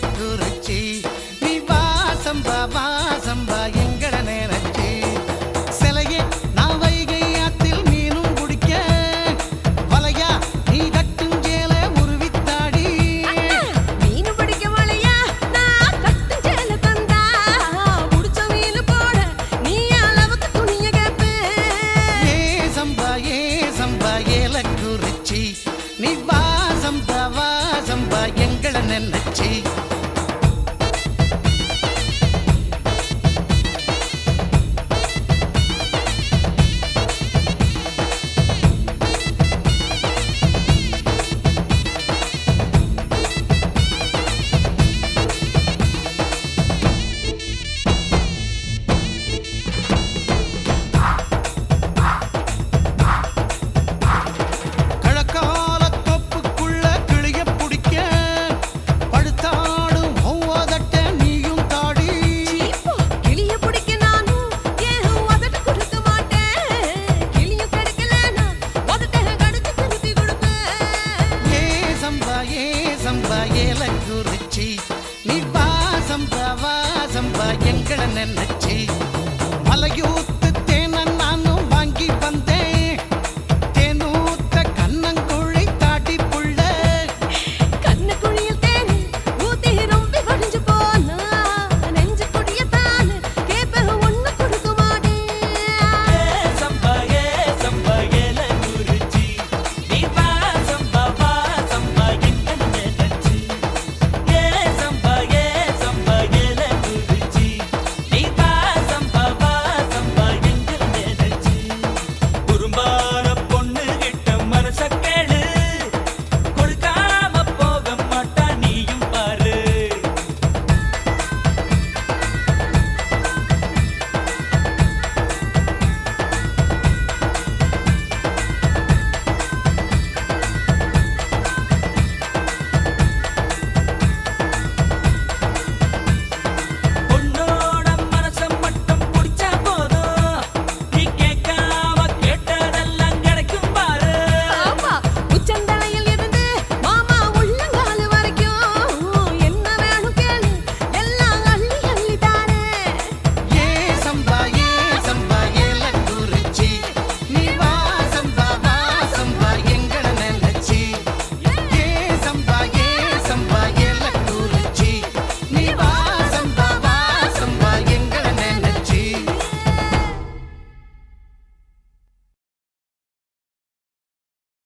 ஏலக்குறிச்சி நீ வாசம்பா வாசம்பா எங்கள நினைச்சி சிலையே நான் வைகை ஆத்தில் மீனும் குடிக்க வலையா நீ கட்டும் சேல உருவித்தாடி மீன் பிடிக்க வலையா நான் கட்டும் சேல தந்தா புடிச்ச மீன் போட நீ அளவுக்கு துணிய கேப்ப ஏ சம்பா ஏலக்குறிச்சி நீ வாசம்பா எங்கள நினைச்சி ஏலக்குறிச்சி நீ வாசம்பா எங்கள நினைச்சி